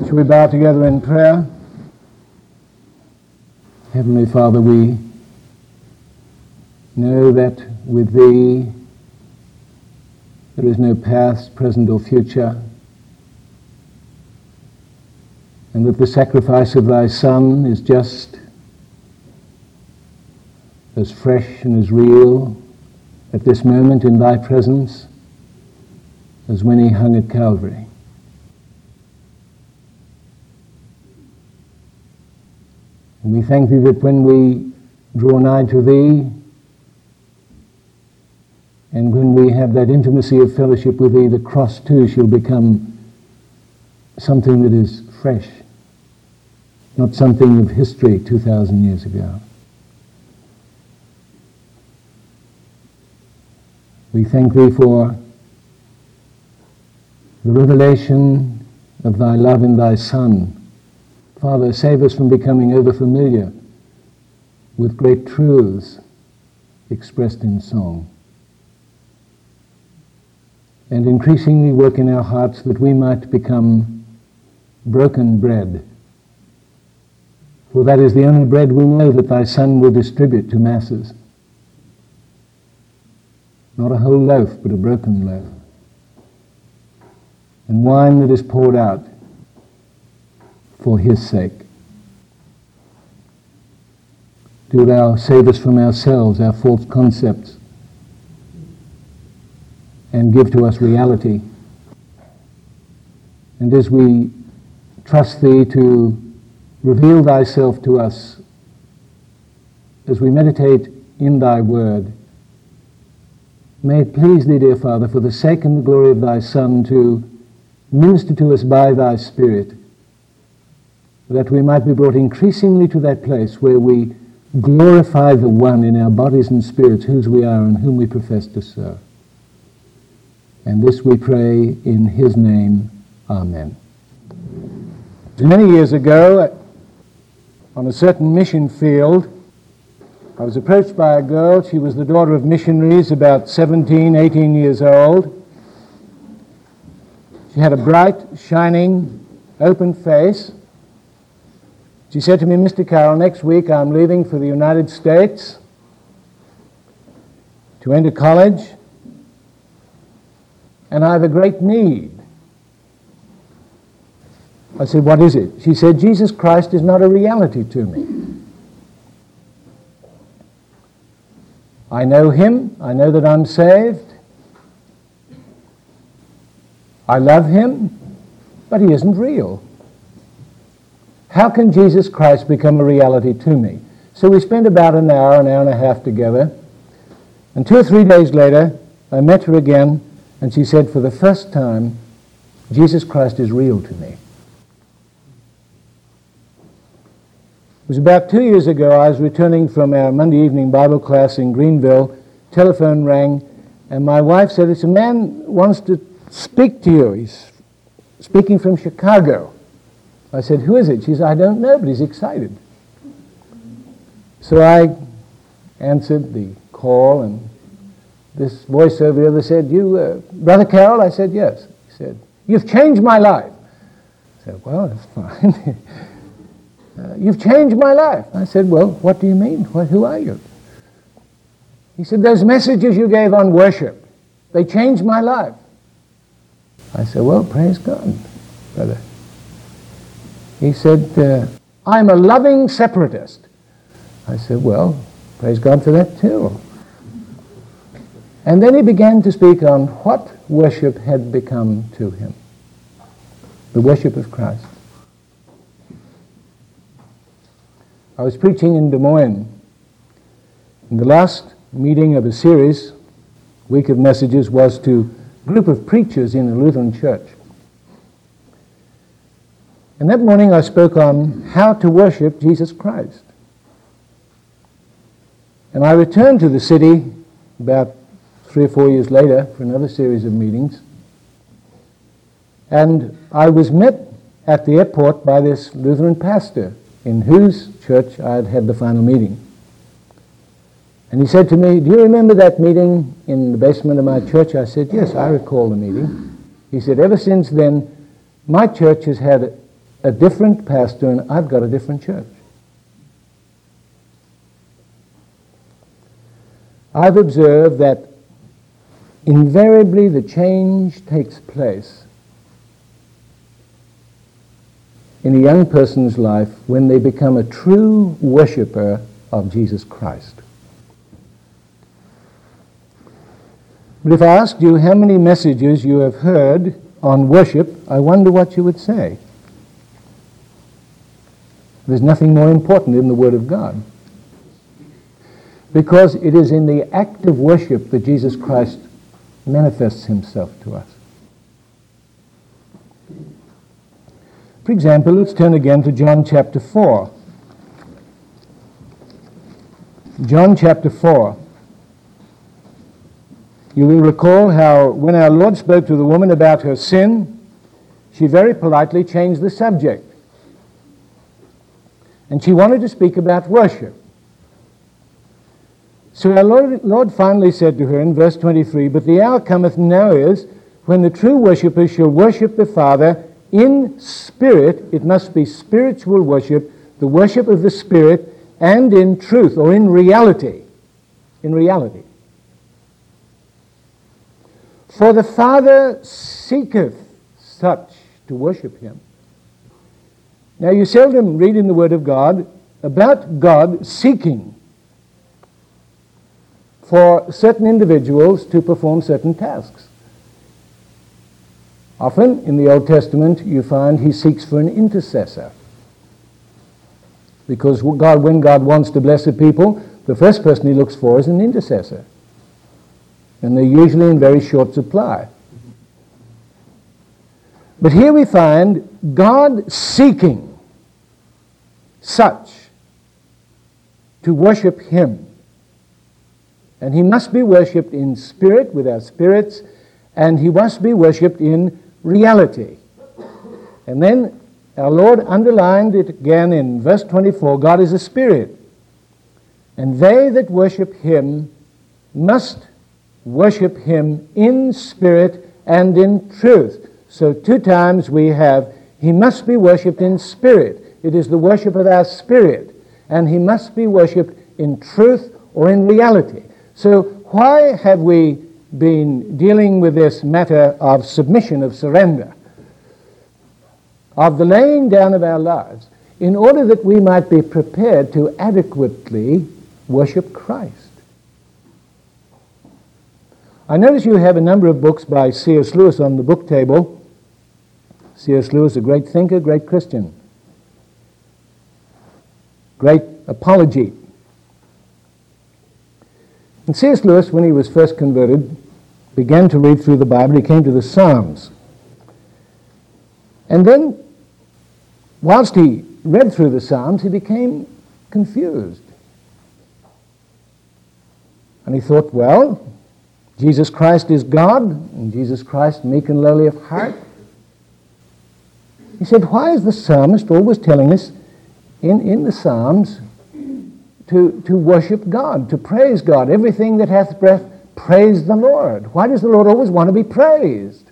Shall we bow together in prayer? Heavenly Father, we know that with Thee there is no past, present or future, and that the sacrifice of Thy Son is just as fresh and as real at this moment in Thy presence as when He hung at Calvary. And we thank Thee that when we draw nigh to Thee, and when we have that intimacy of fellowship with Thee, the cross too shall become something that is fresh, not something of history 2,000 years ago. We thank Thee for the revelation of Thy love in Thy Son. Father, save us from becoming over-familiar with great truths expressed in song. And increasingly work in our hearts that we might become broken bread. For that is the only bread we know that Thy Son will distribute to masses. Not a whole loaf, but a broken loaf. And wine that is poured out for His sake. Do Thou save us from ourselves, our false concepts, and give to us reality. And as we trust Thee to reveal Thyself to us, as we meditate in Thy Word, may it please Thee, dear Father, for the sake and the glory of Thy Son, to minister to us by Thy Spirit, that we might be brought increasingly to that place where we glorify the One in our bodies and spirits, whose we are and whom we profess to serve. And this we pray in His name. Amen. Many years ago, on a certain mission field, I was approached by a girl. She was the daughter of missionaries, about 17, 18 years old. She had a bright, shining, open face. She said to me, "Mr. Carroll, next week I'm leaving for the United States to enter college, and I have a great need." I said, "What is it?" She said, "Jesus Christ is not a reality to me. I know Him, I know that I'm saved, I love Him, but He isn't real. How can Jesus Christ become a reality to me?" So we spent about an hour and a half together, and 2 or 3 days later I met her again, and she said, "For the first time, Jesus Christ is real to me." It was about 2 years ago. I was returning from our Monday evening Bible class in Greenville. Telephone rang, and my wife said, "It's a man wants to speak to you. He's speaking from Chicago." I said, "Who is it?" She said, "I don't know, but he's excited." So I answered the call, and this voice over the other said, "You, Brother Carroll?" I said, "Yes." He said, "You've changed my life." I said, "Well, that's fine." "You've changed my life." I said, "Well, what do you mean? Who are you?" He said, "Those messages you gave on worship, they changed my life." I said, "Well, praise God, brother." He said, "I'm a loving separatist." I said, "Well, praise God for that too." And then he began to speak on what worship had become to him. The worship of Christ. I was preaching in Des Moines. And the last meeting of a series, week of messages, was to a group of preachers in a Lutheran church. And that morning I spoke on how to worship Jesus Christ. And I returned to the city about 3 or 4 years later for another series of meetings. And I was met at the airport by this Lutheran pastor in whose church I had had the final meeting. And he said to me, "Do you remember that meeting in the basement of my church?" I said, "Yes, I recall the meeting." He said, "Ever since then, my church has had a different pastor and I've got a different church. I've observed that invariably the change takes place in a young person's life when they become a true worshipper of Jesus Christ. But if I asked you how many messages you have heard on worship, I wonder what you would say. There's nothing more important in the Word of God. Because it is in the act of worship that Jesus Christ manifests himself to us. For example, let's turn again to John chapter 4. John chapter 4. You will recall how when our Lord spoke to the woman about her sin, she very politely changed the subject. And she wanted to speak about worship. So our Lord finally said to her in verse 23, "But the hour cometh now is, when the true worshippers shall worship the Father in spirit." It must be spiritual worship, the worship of the Spirit, and in truth, or in reality. In reality. "For the Father seeketh such to worship him." Now you seldom read in the Word of God about God seeking for certain individuals to perform certain tasks. Often in the Old Testament you find he seeks for an intercessor. Because when God wants to bless a people, the first person he looks for is an intercessor. And they're usually in very short supply. But here we find God seeking such to worship him. And he must be worshipped in spirit, with our spirits, and he must be worshipped in reality. And then our Lord underlined it again in verse 24, God is a spirit, and they that worship him must worship him in spirit and in truth. So 2 times we have, he must be worshipped in spirit. It is the worship of our spirit, and he must be worshipped in truth or in reality. So why have we been dealing with this matter of submission, of surrender, of the laying down of our lives, in order that we might be prepared to adequately worship Christ? I notice you have a number of books by C.S. Lewis on the book table. C.S. Lewis, a great thinker, great Christian, great apologete. And C.S. Lewis, when he was first converted, began to read through the Bible. He came to the Psalms. And then, whilst he read through the Psalms, he became confused. And he thought, well, Jesus Christ is God, and Jesus Christ meek and lowly of heart. He said, why is the psalmist always telling us in the Psalms to worship God, to praise God? Everything that hath breath, praise the Lord. Why does the Lord always want to be praised?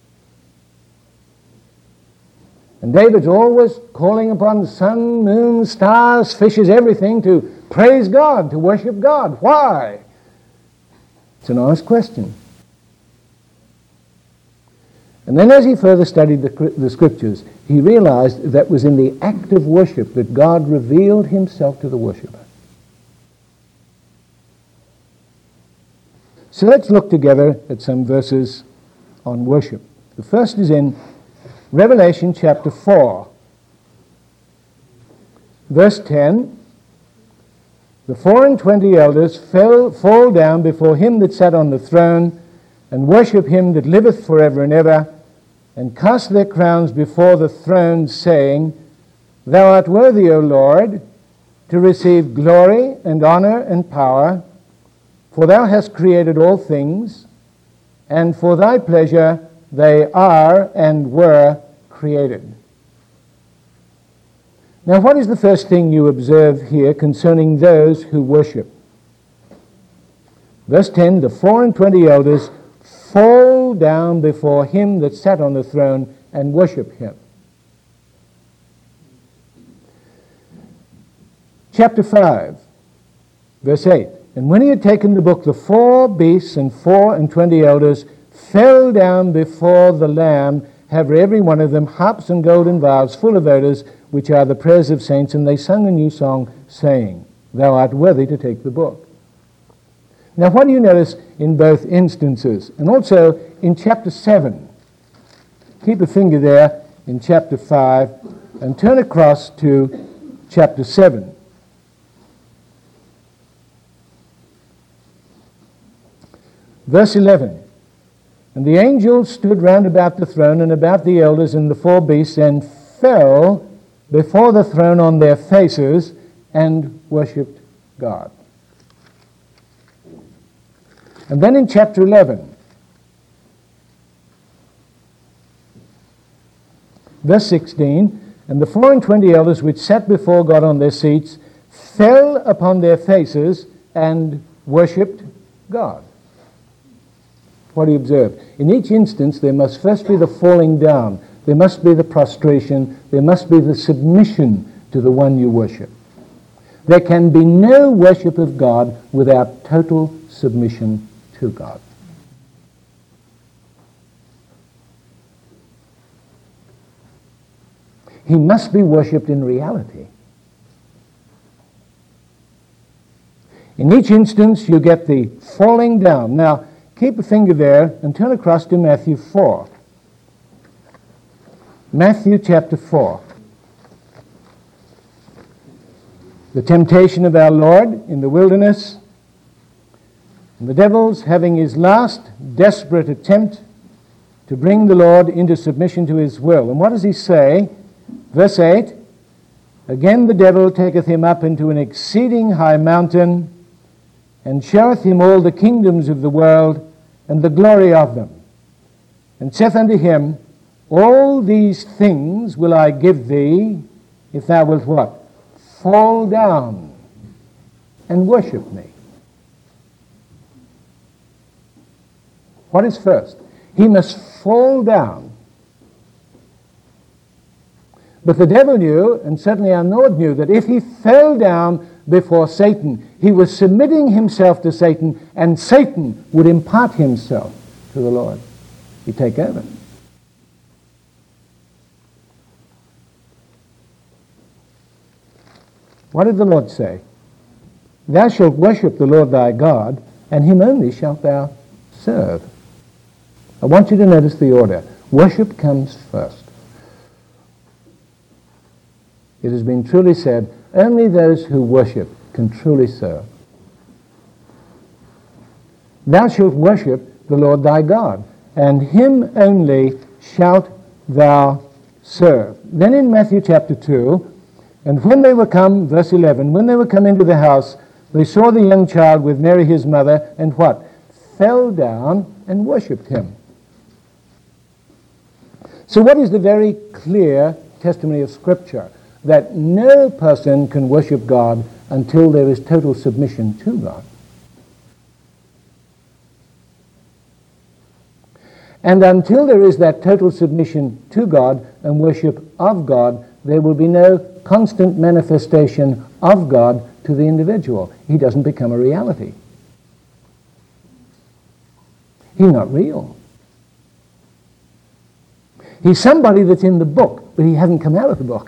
And David's always calling upon the sun, moon, stars, fishes, everything to praise God, to worship God. Why? It's an honest question. And then as he further studied the Scriptures, he realized that was in the act of worship that God revealed himself to the worshiper. So let's look together at some verses on worship. The first is in Revelation chapter 4. Verse 10, the 24 elders fall down before him that sat on the throne, and worship him that liveth forever and ever, and cast their crowns before the throne, saying, Thou art worthy, O Lord, to receive glory and honor and power, for thou hast created all things, and for thy pleasure they are and were created. Now, what is the first thing you observe here concerning those who worship? Verse 10, the 24 elders fall down before him that sat on the throne and worship him. Chapter 5, verse 8. And when he had taken the book, the 4 beasts and 24 elders fell down before the Lamb, having every one of them harps and golden vials full of odors, which are the prayers of saints. And they sung a new song, saying, Thou art worthy to take the book. Now what do you notice in both instances? And also in chapter 7. Keep a finger there in chapter 5 and turn across to chapter 7. Verse 11. And the angels stood round about the throne and about the elders and the 4 beasts, and fell before the throne on their faces and worshipped God. And then in chapter 11, verse 16, and the 24 elders which sat before God on their seats fell upon their faces and worshipped God. What do you observe? In each instance, there must first be the falling down. There must be the prostration. There must be the submission to the one you worship. There can be no worship of God without total submission to God. He must be worshipped in reality. In each instance, you get the falling down. Now, keep a finger there and turn across to Matthew 4. Matthew chapter 4. The temptation of our Lord in the wilderness. And the devil's having his last desperate attempt to bring the Lord into submission to his will. And what does he say? Verse 8. Again the devil taketh him up into an exceeding high mountain, and showeth him all the kingdoms of the world, and the glory of them. And saith unto him, All these things will I give thee, if thou wilt what? Fall down and worship me. What is first? He must fall down. But the devil knew, and certainly our Lord knew, that if he fell down before Satan, he was submitting himself to Satan, and Satan would impart himself to the Lord. He'd take over. What did the Lord say? Thou shalt worship the Lord thy God, and him only shalt thou serve. I want you to notice the order. Worship comes first. It has been truly said, only those who worship can truly serve. Thou shalt worship the Lord thy God, and him only shalt thou serve. Then in Matthew chapter 2, and when they were come, verse 11, when they were come into the house, they saw the young child with Mary his mother, and what? Fell down and worshipped him. So what is the very clear testimony of Scripture? That no person can worship God until there is total submission to God. And until there is that total submission to God and worship of God, there will be no constant manifestation of God to the individual. He doesn't become a reality. He's not real. He's somebody that's in the book, but he hasn't come out of the book.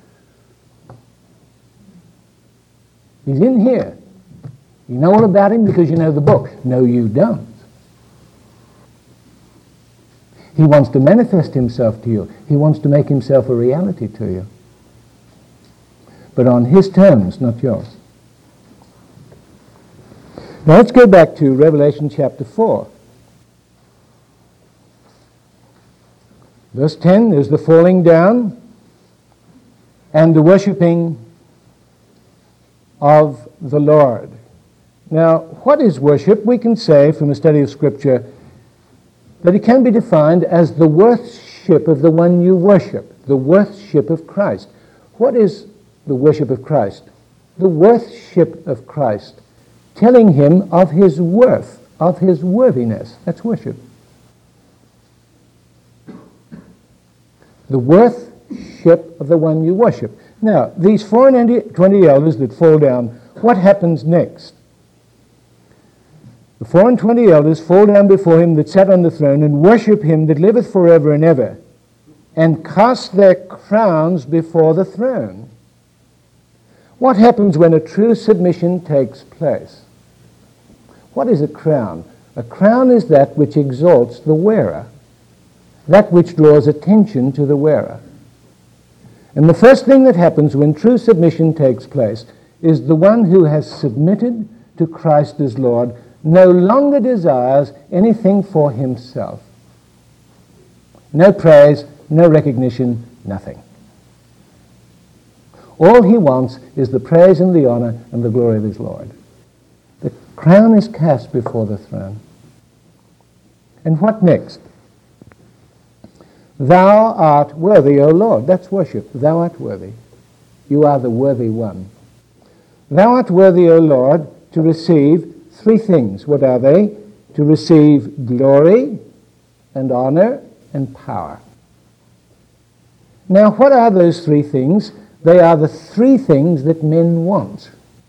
He's in here. You know all about him because you know the book. No, you don't. He wants to manifest himself to you. He wants to make himself a reality to you. But on his terms, not yours. Now let's go back to Revelation chapter 4. Verse 10 is the falling down and the worshipping of the Lord. Now, what is worship? We can say from a study of Scripture that it can be defined as the worship of the one you worship, the worship of Christ. What is the worship of Christ? The worship of Christ, telling him of his worth, of his worthiness. That's worship. The worship of the one you worship. Now, these 420 elders that fall down, what happens next? The 420 elders fall down before him that sat on the throne and worship him that liveth forever and ever, and cast their crowns before the throne. What happens when a true submission takes place? What is a crown? A crown is that which exalts the wearer, that which draws attention to the wearer. And the first thing that happens when true submission takes place is the one who has submitted to Christ as Lord no longer desires anything for himself. No praise, no recognition, nothing. All he wants is the praise and the honor and the glory of his Lord. The crown is cast before the throne. And what next? Thou art worthy, O Lord. That's worship. Thou art worthy. You are the worthy one. Thou art worthy, O Lord, to receive three things. What are they? To receive glory and honor and power. Now, what are those three things? They are the three things that men want.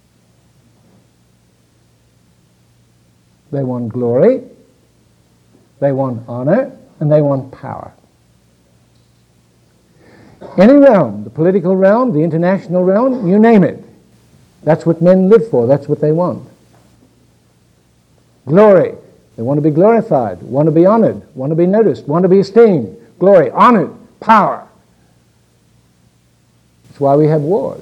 They want glory, they want honor, and they want power. Any realm, the political realm, the international realm, you name it. That's what men live for. That's what they want. Glory. They want to be glorified, want to be honored, want to be noticed, want to be esteemed. Glory, honored, power. That's why we have wars.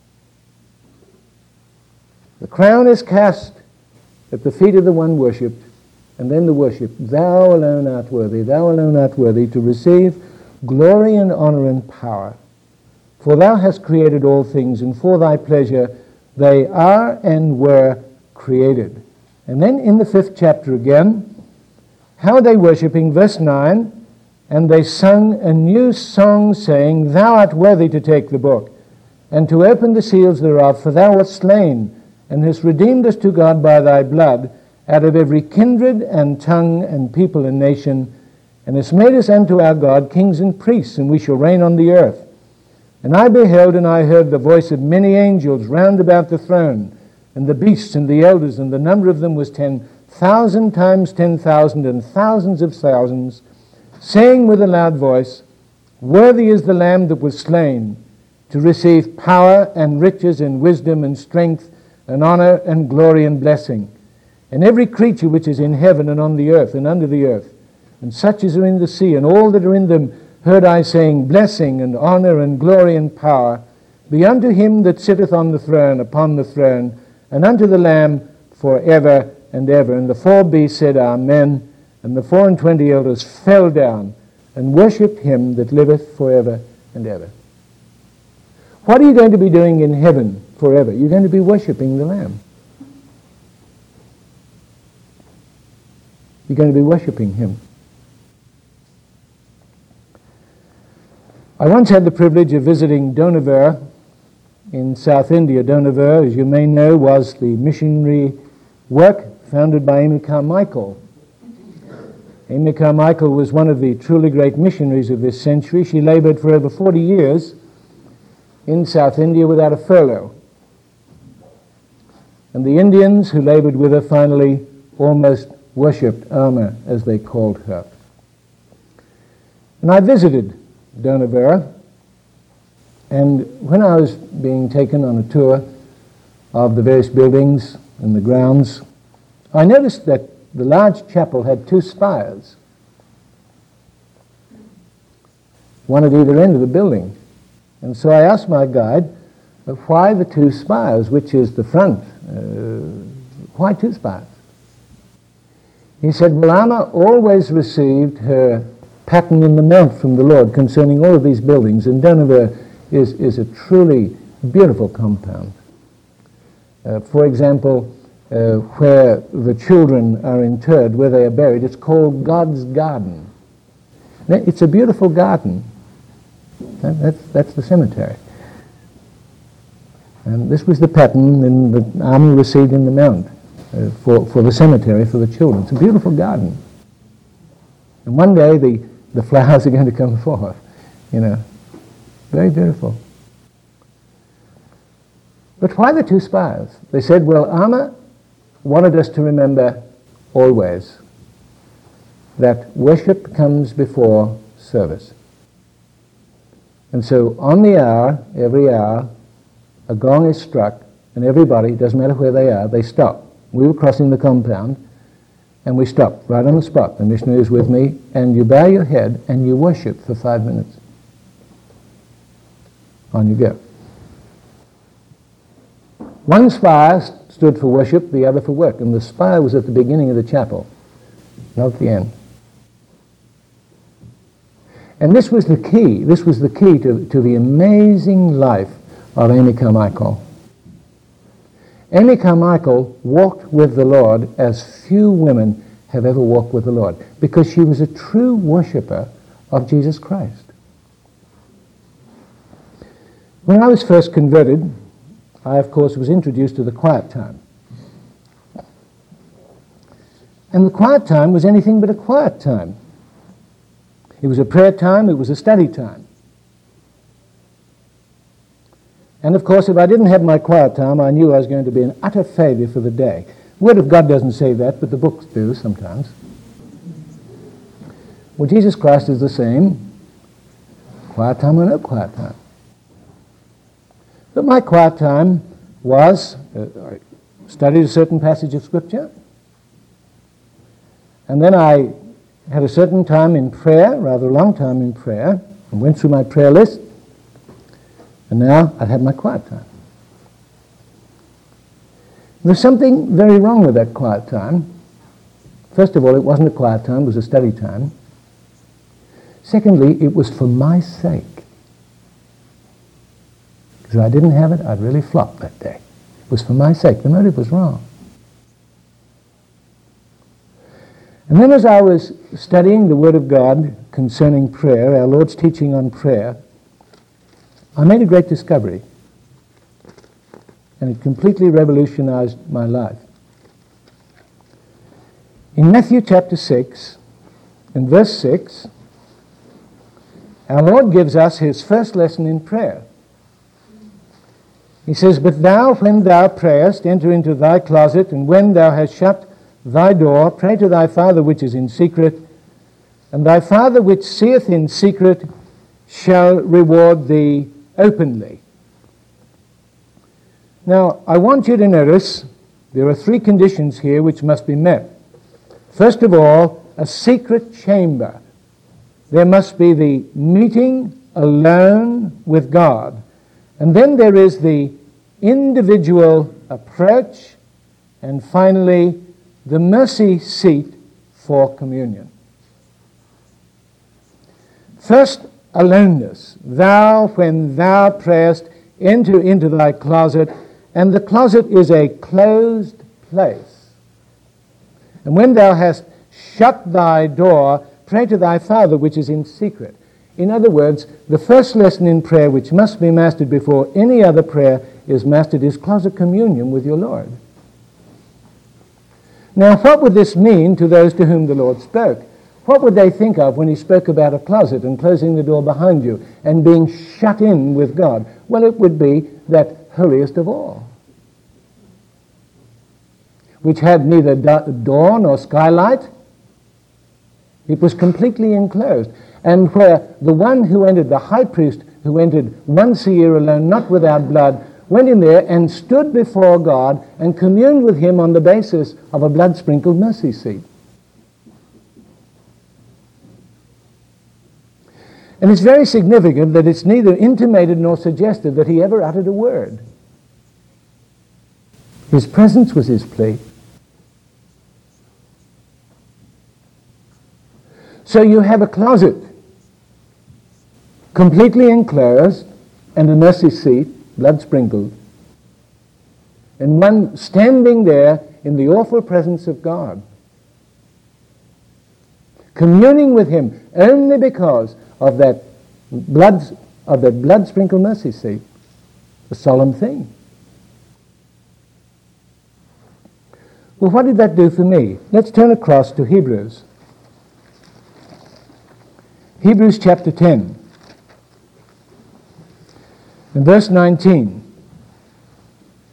The crown is cast at the feet of the one worshipped, and then the worship. Thou alone art worthy, thou alone art worthy to receive glory and honor and power. For thou hast created all things, and for thy pleasure they are and were created. And then in the 5th chapter again, how are they worshipping? Verse 9, and they sung a new song, saying, Thou art worthy to take the book, and to open the seals thereof, for thou wast slain, and hast redeemed us to God by thy blood, out of every kindred and tongue and people and nation, and hast made us unto our God kings and priests, and we shall reign on the earth. And I beheld, and I heard the voice of many angels round about the throne, and the beasts and the elders, and the number of them was 10,000 times 10,000, and thousands of thousands, saying with a loud voice, Worthy is the Lamb that was slain, to receive power and riches and wisdom and strength and honor and glory and blessing. And every creature which is in heaven and on the earth and under the earth, and such as are in the sea, and all that are in them, heard I saying, Blessing and honor and glory and power be unto him that sitteth on the throne, upon the throne, and unto the Lamb forever and ever. And the 4 beasts said, Amen. And the 24 elders fell down and worshipped him that liveth forever and ever. What are you going to be doing in heaven forever? You're going to be worshipping the Lamb. You're going to be worshipping him. I once had the privilege of visiting Dohnavur in South India. Dohnavur, as you may know, was the missionary work founded by Amy Carmichael. Amy Carmichael was one of the truly great missionaries of this century. She labored for over 40 years in South India without a furlough. And the Indians who labored with her finally almost worshipped Amma, as they called her. And I visited Dohnavur, and when I was being taken on a tour of the various buildings and the grounds, I noticed that the large chapel had 2 spires, one at either end of the building. And so I asked my guide, why the 2 spires? Which is the front? Why 2 spires? He said, well, Amma always received her pattern in the mount from the Lord concerning all of these buildings, and Dohnavur is a truly beautiful compound. For example, where the children are interred, where they are buried, it's called God's Garden. Now, it's a beautiful garden. That's the cemetery. And this was the pattern in the army received in the mount for the cemetery for the children. It's a beautiful garden. And one day the flowers are going to come forth, you know. Very beautiful. But why the two spires? They said, well, Alma wanted us to remember always that worship comes before service. And so on the hour, every hour, a gong is struck, and everybody, doesn't matter where they are, they stop. We were crossing the compound, and we stopped right on the spot. The missionary is with me, and you bow your head and you worship for 5 minutes. On you go. One spire stood for worship, the other for work, and the spire was at the beginning of the chapel, not at the end. And this was the key. This was the key to the amazing life of Amy Carmichael. Amy Carmichael walked with the Lord as few women have ever walked with the Lord, because she was a true worshipper of Jesus Christ. When I was first converted, I, of course, was introduced to the quiet time. And the quiet time was anything but a quiet time. It was a prayer time, it was a study time. And of course, if I didn't have my quiet time, I knew I was going to be an utter failure for the day. The Word of God doesn't say that, but the books do sometimes. Well, Jesus Christ is the same, quiet time or no quiet time. But my quiet time was, I studied a certain passage of Scripture, and then I had a certain time in prayer, rather a long time in prayer, and went through my prayer list, and now I'd had my quiet time. There's something very wrong with that quiet time. First of all, it wasn't a quiet time, it was a study time. Secondly, it was for my sake. Because if I didn't have it, I'd really flop that day. It was for my sake. The motive was wrong. And then as I was studying the Word of God concerning prayer, our Lord's teaching on prayer, I made a great discovery. And it completely revolutionized my life. In Matthew chapter 6, in verse 6, our Lord gives us his first lesson in prayer. He says, "But thou, when thou prayest, enter into thy closet, and when thou hast shut thy door, pray to thy Father which is in secret, and thy Father which seeth in secret shall reward thee openly." Now, I want you to notice there are three conditions here which must be met. First of all, a secret chamber. There must be the meeting alone with God. And then there is the individual approach, and finally, the mercy seat for communion. First, aloneness. Thou, when thou prayest, enter into thy closet, and the closet is a closed place. And when thou hast shut thy door, pray to thy Father which is in secret. In other words, the first lesson in prayer which must be mastered before any other prayer is mastered is closet communion with your Lord. Now, what would this mean to those to whom the Lord spoke? What would they think of when he spoke about a closet and closing the door behind you and being shut in with God? Well, it would be that holiest of all, which had neither door nor skylight. It was completely enclosed. And where the one who entered, the high priest who entered once a year alone, not without blood, went in there and stood before God and communed with him on the basis of a blood-sprinkled mercy seat. And it's very significant that it's neither intimated nor suggested that he ever uttered a word. His presence was his plea. So you have a closet completely enclosed and a mercy seat, blood sprinkled, and one standing there in the awful presence of God, communing with him only because of that blood sprinkled mercy seat. A solemn thing. Well, what did that do for me? Let's turn across to Hebrews. Hebrews chapter 10. In verse 19.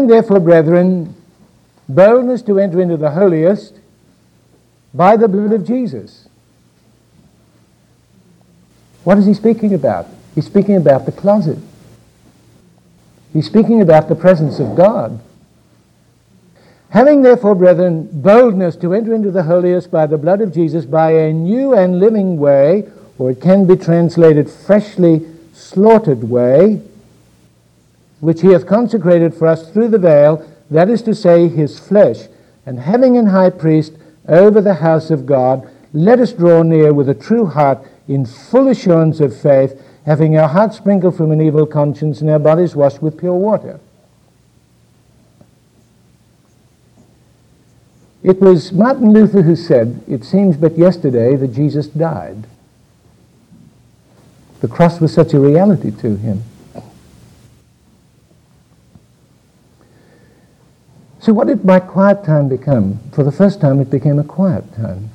therefore, brethren, boldness to enter into the holiest by the blood of Jesus. What is he speaking about? He's speaking about the closet. He's speaking about the presence of God. Having therefore, brethren, boldness to enter into the holiest by the blood of Jesus, by a new and living way, or it can be translated freshly slaughtered way, which he hath consecrated for us through the veil, that is to say, his flesh, and having an high priest over the house of God, let us draw near with a true heart in full assurance of faith, having our hearts sprinkled from an evil conscience and our bodies washed with pure water. It was Martin Luther who said, "It seems but yesterday that Jesus died." The cross was such a reality to him. So what did my quiet time become? For the first time it became a quiet time.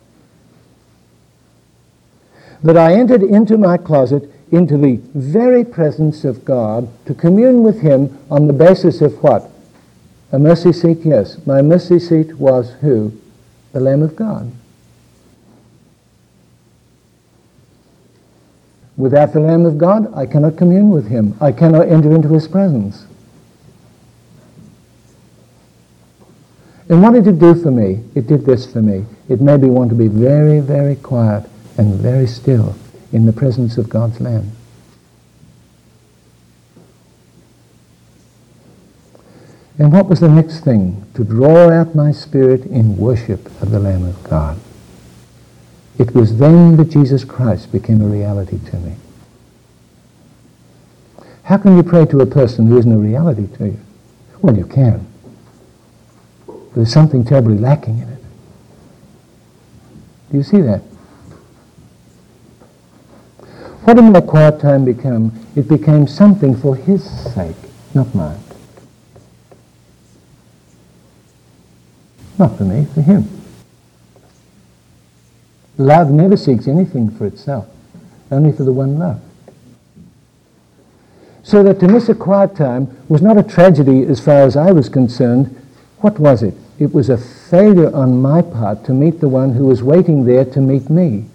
That I entered into my closet, into the very presence of God, to commune with him on the basis of what? A mercy seat, yes. My mercy seat was who? The Lamb of God. Without the Lamb of God, I cannot commune with him. I cannot enter into his presence. And what did it do for me? It did this for me. It made me want to be very, very quiet and very still in the presence of God's Lamb. And what was the next thing? To draw out my spirit in worship of the Lamb of God. It was then that Jesus Christ became a reality to me. How can you pray to a person who isn't a reality to you? Well, you can. But there's something terribly lacking in it. Do you see that? What did my quiet time become? It became something for his sake, not mine. Not for me, for him. Love never seeks anything for itself, only for the one loved. So that to miss a quiet time was not a tragedy as far as I was concerned. What was it? It was a failure on my part to meet the one who was waiting there to meet me.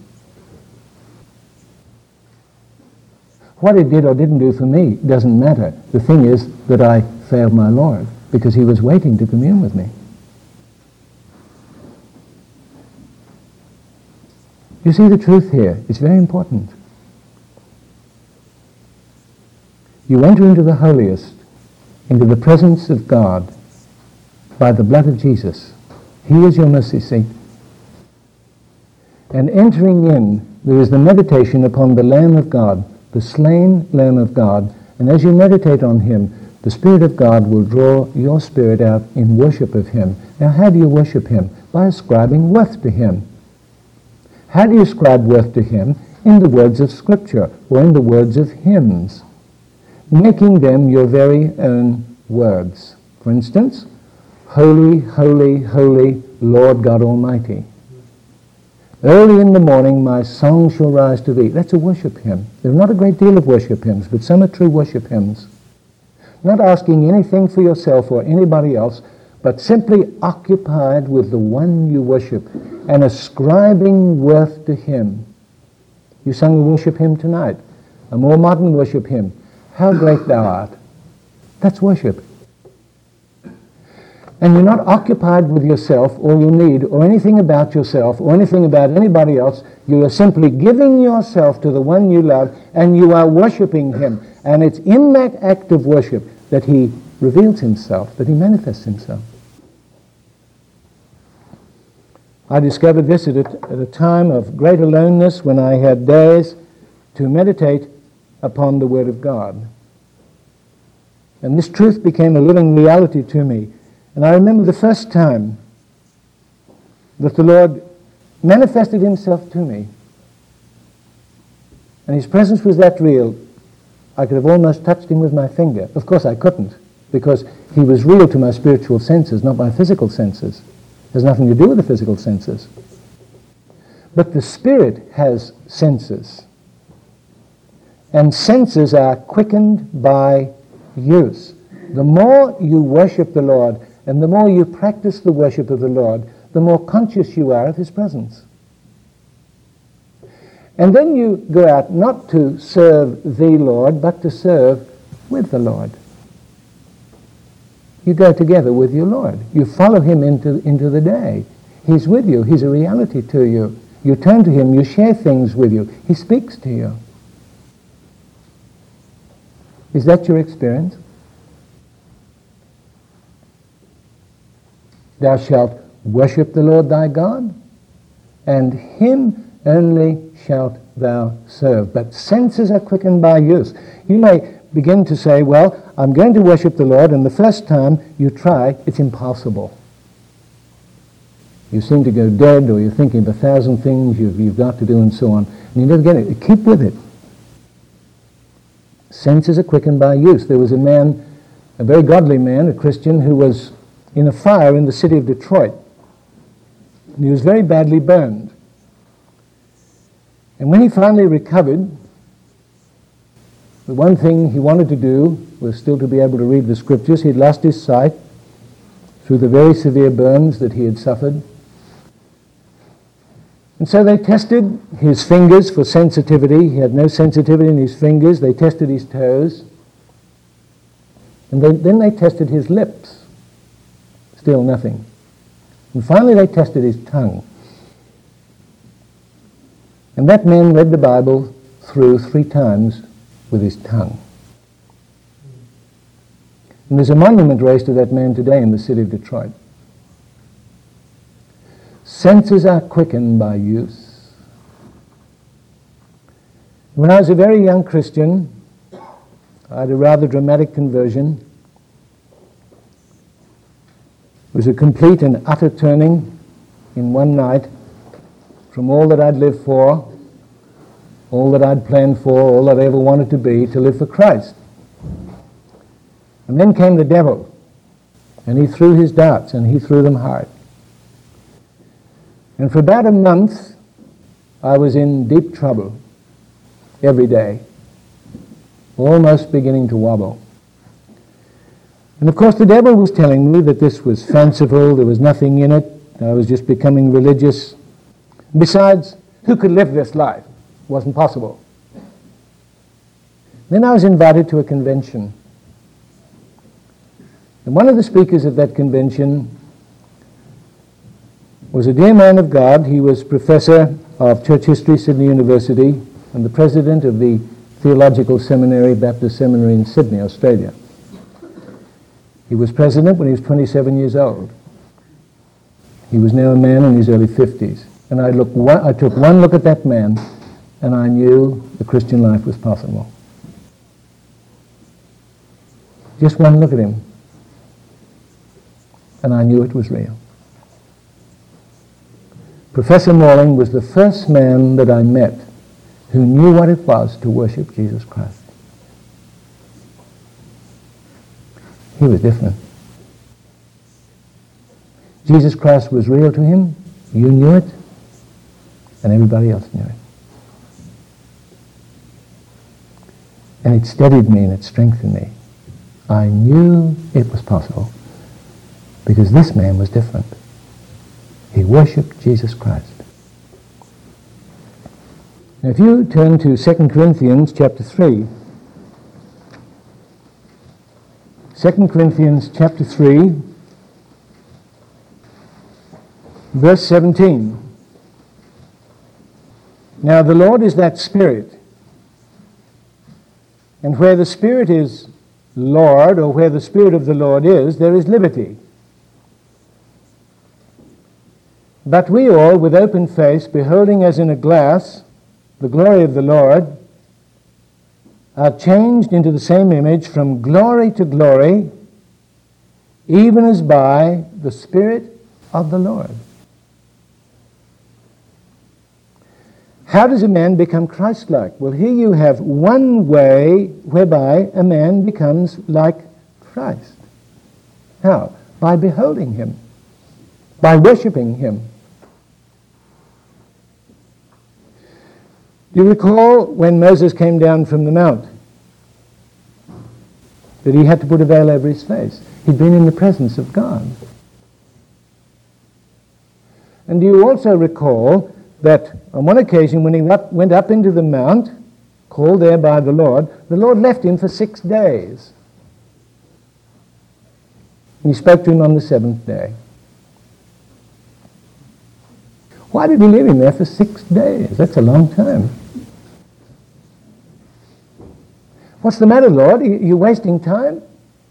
What it did or didn't do for me doesn't matter. The thing is that I failed my Lord because he was waiting to commune with me. You see the truth here. It's very important. You enter into the holiest, into the presence of God, by the blood of Jesus. He is your mercy seat. And entering in, there is the meditation upon the Lamb of God, the slain Lamb of God. And as you meditate on him, the Spirit of God will draw your spirit out in worship of him. Now, how do you worship him? By ascribing worth to him. How do you ascribe worth to him? In the words of Scripture, or in the words of hymns, making them your very own words. For instance, Holy, holy, holy, Lord God Almighty. Early in the morning my song shall rise to thee. That's a worship hymn. There's not a great deal of worship hymns, but some are true worship hymns. Not asking anything for yourself or anybody else, but simply occupied with the one you worship and ascribing worth to him. You sung a worship hymn tonight, a more modern worship hymn. How great thou art. That's worship. And you're not occupied with yourself or your need or anything about yourself or anything about anybody else. You are simply giving yourself to the one you love and you are worshiping him. And it's in that act of worship that he reveals himself, that he manifests himself. I discovered this at a time of great aloneness when I had days to meditate upon the Word of God. And this truth became a living reality to me. And I remember the first time that the Lord manifested himself to me. And his presence was that real, I could have almost touched him with my finger. Of course I couldn't, because he was real to my spiritual senses, not my physical senses. It has nothing to do with the physical senses. But the Spirit has senses. And senses are quickened by use. The more you worship the Lord, and the more you practice the worship of the Lord, the more conscious you are of his presence. And then you go out not to serve the Lord, but to serve with the Lord. You go together with your Lord. You follow him into the day. He's with you. He's a reality to you. You turn to him. You share things with you. He speaks to you. Is that your experience? Thou shalt worship the Lord thy God, and him only shalt thou serve. But senses are quickened by use. You may begin to say, well, I'm going to worship the Lord, and the first time you try, it's impossible. You seem to go dead, or you're thinking of 1,000 things you've got to do and so on, and you never get it. Keep with it. Senses are quickened by use. There was a man, a very godly man, a Christian, who was in a fire in the city of Detroit. And he was very badly burned. And when he finally recovered, the one thing he wanted to do was still to be able to read the scriptures. He'd lost his sight through the very severe burns that he had suffered. And so they tested his fingers for sensitivity. He had no sensitivity in his fingers. They tested his toes. And then they tested his lips. Still nothing. And finally they tested his tongue. And that man read the Bible through 3 times with his tongue. And there's a monument raised to that man today in the city of Detroit. Senses are quickened by use. When I was a very young Christian, I had a rather dramatic conversion. It was a complete and utter turning in one night from all that I'd lived for, all that I'd planned for, all that I ever wanted to be, to live for Christ. And then came the devil, and he threw his darts, and he threw them hard. And for about a month, I was in deep trouble every day, almost beginning to wobble. And of course the devil was telling me that this was fanciful, there was nothing in it, I was just becoming religious. Besides, who could live this life? It wasn't possible. Then I was invited to a convention. And one of the speakers at that convention was a dear man of God. He was professor of church history, Sydney University, and the president of the Theological Seminary, Baptist Seminary in Sydney, Australia. He was president when he was 27 years old. He was now a man in his early 50s. And I took one look at that man, and I knew the Christian life was possible. Just one look at him, and I knew it was real. Professor Morling was the first man that I met who knew what it was to worship Jesus Christ. He was different. Jesus Christ was real to him. You knew it, and everybody else knew it. And it steadied me and it strengthened me. I knew it was possible because this man was different. He worshipped Jesus Christ. Now if you turn to 2 Corinthians chapter 3, 2 Corinthians chapter 3, verse 17. Now the Lord is that Spirit, and where the Spirit is Lord, or where the Spirit of the Lord is, there is liberty. But we all, with open face, beholding as in a glass the glory of the Lord, are changed into the same image from glory to glory, even as by the Spirit of the Lord. How does a man become Christ-like? Well, here you have one way whereby a man becomes like Christ. How? By beholding him, by worshipping him. Do you recall when Moses came down from the mount? that he had to put a veil over his face. He'd been in the presence of God. And do you also recall that on one occasion when he went up into the mount, called there by the Lord left him for 6 days. And he spoke to him on the 7th day. Why did he leave him there for 6 days? That's a long time. What's the matter, Lord? Are you wasting time?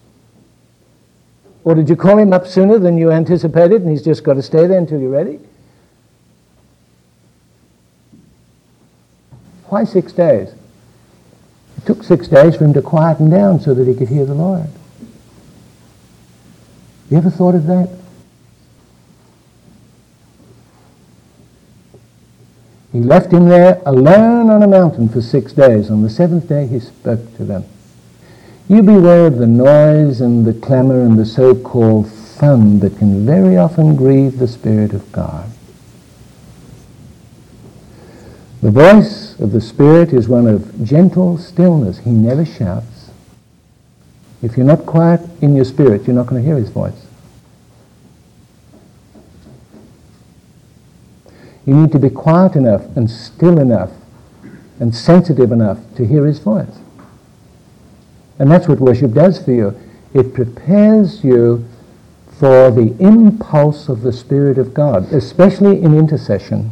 Or did you call him up sooner than you anticipated and he's just got to stay there until you're ready? Why 6 days? It took 6 days for him to quieten down so that he could hear the Lord. You ever thought of that? He left him there alone on a mountain for 6 days. On the 7th day he spoke to them. You beware of the noise and the clamor and the so-called fun that can very often grieve the Spirit of God. The voice of the Spirit is one of gentle stillness. He never shouts. If you're not quiet in your spirit, you're not going to hear his voice. You need to be quiet enough and still enough and sensitive enough to hear his voice. And that's what worship does for you. It prepares you for the impulse of the Spirit of God, especially in intercession.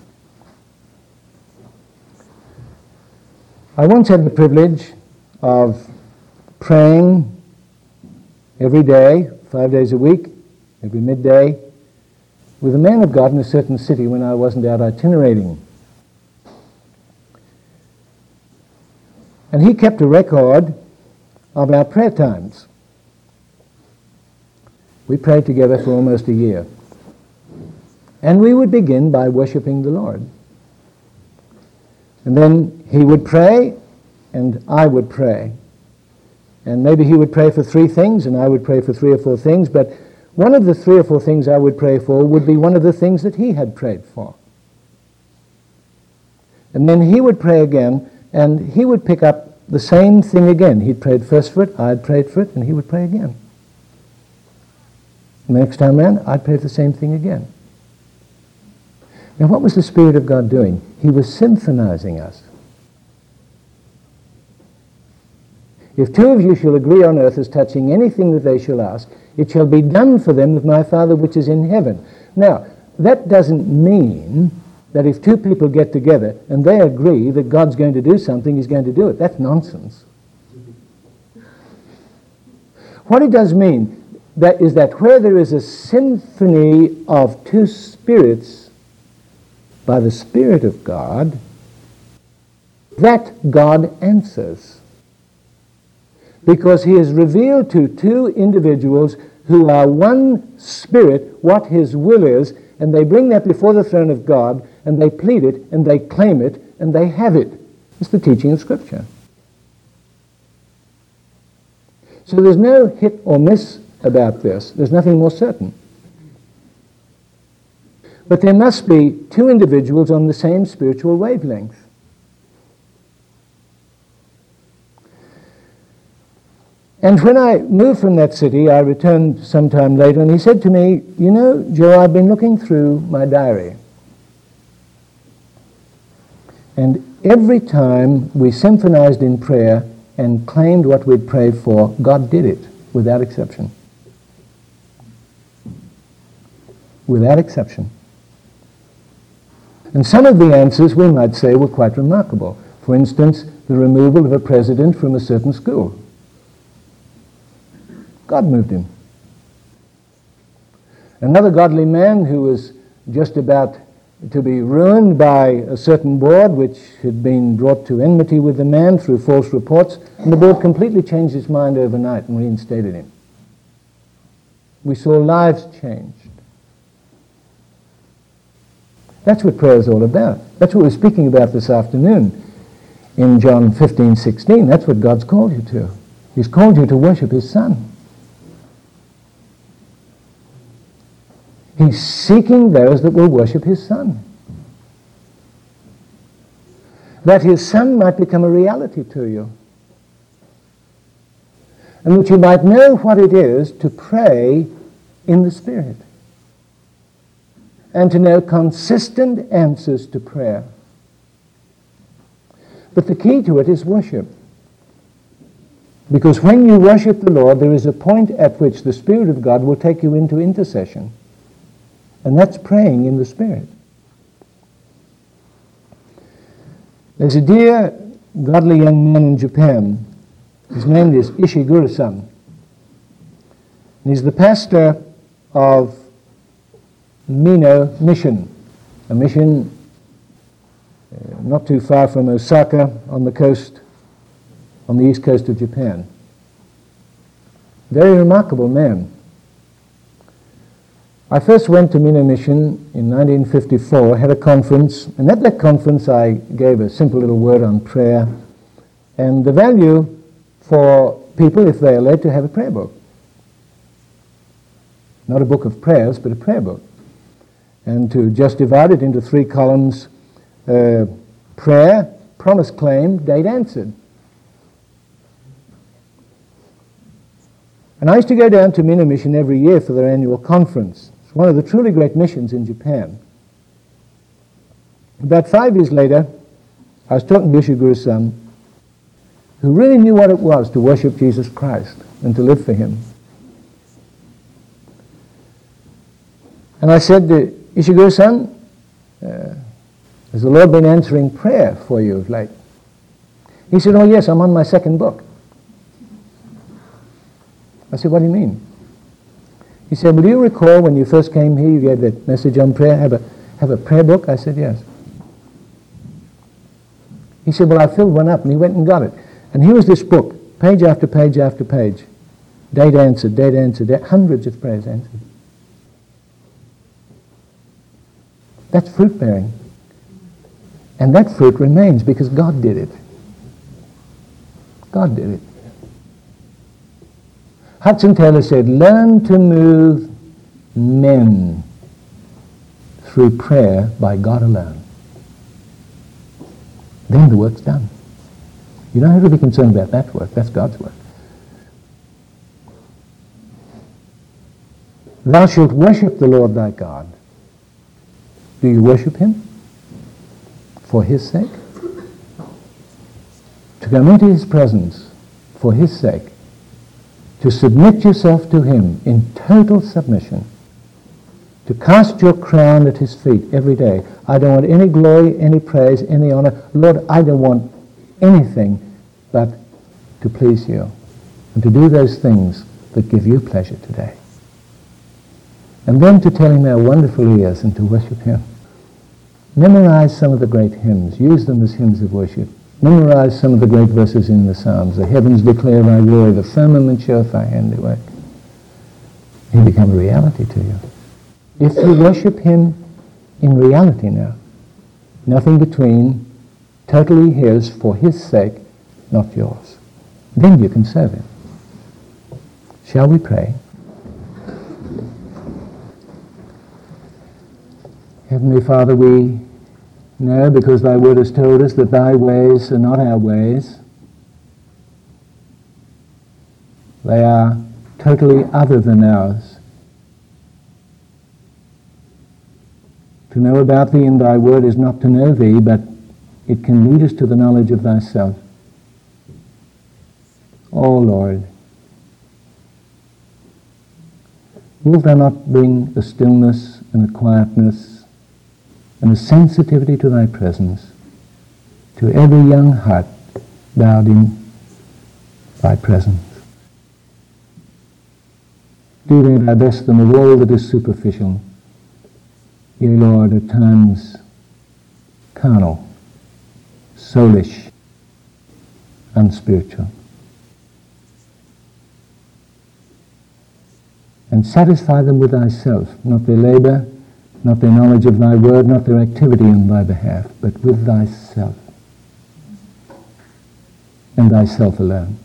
I once had the privilege of praying every day, 5 days a week, every midday, with a man of God in a certain city when I wasn't out itinerating. And he kept a record of our prayer times. We prayed together for almost a year. And we would begin by worshiping the Lord. And then he would pray, and I would pray. And maybe he would pray for 3 things, and I would pray for 3 or 4 things, but one of the 3 or 4 things I would pray for would be one of the things that he had prayed for. And then he would pray again, and he would pick up the same thing again. He'd prayed first for it, I'd prayed for it, and he would pray again. And the next time around, I'd pray for the same thing again. Now, what was the Spirit of God doing? He was symphonizing us. If 2 of you shall agree on earth as touching anything that they shall ask, it shall be done for them with my Father which is in heaven. Now, that doesn't mean that if 2 people get together and they agree that God's going to do something, he's going to do it. That's nonsense. What it does mean is that where there is a symphony of 2 spirits by the Spirit of God, that God answers. Because he has revealed to 2 individuals who are one spirit what his will is, and they bring that before the throne of God, and they plead it, and they claim it, and they have it. It's the teaching of Scripture. So there's no hit or miss about this. There's nothing more certain. But there must be 2 individuals on the same spiritual wavelength. And when I moved from that city, I returned sometime later, and he said to me, you know, Joe, I've been looking through my diary. And every time we symphonized in prayer and claimed what we'd prayed for, God did it, without exception. Without exception. And some of the answers, we might say, were quite remarkable. For instance, the removal of a president from a certain school. God moved him. Another godly man who was just about to be ruined by a certain board which had been brought to enmity with the man through false reports, and the board completely changed its mind overnight and reinstated him. We saw lives changed. That's what prayer is all about. That's what we're speaking about this afternoon in John 15:16. That's what God's called you to. He's called you to worship his Son. He's seeking those that will worship his Son. That his Son might become a reality to you. and that you might know what it is to pray in the Spirit, and to know consistent answers to prayer. But the key to it is worship. Because when you worship the Lord, there is a point at which the Spirit of God will take you into intercession. And that's praying in the Spirit. There's a dear, godly young man in Japan. His name is Ishiguro-san. And he's the pastor of Mino Mission, a mission not too far from Osaka on the coast, on the east coast of Japan. Very remarkable man. I first went to Mino Mission in 1954, had a conference, and at that conference I gave a simple little word on prayer and the value for people, if they are led, to have a prayer book. Not a book of prayers, but a prayer book. And to just divide it into 3 columns, prayer, promise claim, date answered. And I used to go down to Mino Mission every year for their annual conference. It's one of the truly great missions in Japan. About 5 years later, I was talking to Ishiguro-san, who really knew what it was to worship Jesus Christ and to live for him. And I said to Ishiguro-san, has the Lord been answering prayer for you of late? He said, oh yes, I'm on my 2nd book. I said, what do you mean? He said, well, do you recall when you first came here, you gave that message on prayer, have a prayer book? I said, yes. He said, well, I filled one up, and he went and got it. And here was this book, page after page after page. Date answered, hundreds of prayers answered. That's fruit bearing. And that fruit remains because God did it. God did it. Hudson Taylor said, learn to move men through prayer by God alone. Then the work's done. You don't have to be concerned about that work. That's God's work. Thou shalt worship the Lord thy God. Do you worship him for his sake? To come into his presence for his sake. To submit yourself to him in total submission. To cast your crown at his feet every day. I don't want any glory, any praise, any honor. Lord, I don't want anything but to please you and to do those things that give you pleasure today. And then to tell him how wonderful he is and to worship him. Memorize some of the great hymns. Use them as hymns of worship. Memorize some of the great verses in the Psalms. The heavens declare thy glory, the firmament showeth thy handiwork. He become a reality to you. If you worship him in reality now, nothing between, totally his for his sake, not yours, then you can serve him. Shall we pray? Heavenly Father, we know, because thy word has told us, that thy ways are not our ways. They are totally other than ours. To know about thee in thy word is not to know thee, but it can lead us to the knowledge of thyself. O Lord, wilt thou not bring a stillness and a quietness and a sensitivity to thy presence to every young heart bowed in thy presence? Do thou divest them of all that is superficial, yea, Lord, at times carnal, soulish, unspiritual. And satisfy them with thyself, not their labor, not their knowledge of thy word, not their activity on thy behalf, but with thyself, and thyself alone.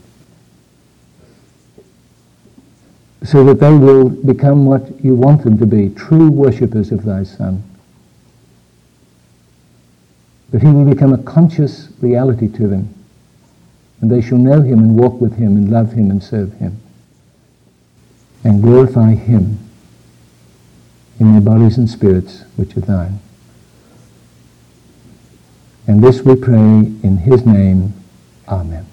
So that they will become what you want them to be, true worshippers of thy Son. That he will become a conscious reality to them, and they shall know him and walk with him and love him and serve him and glorify him in their bodies and spirits which are thine. And this we pray in his name. Amen.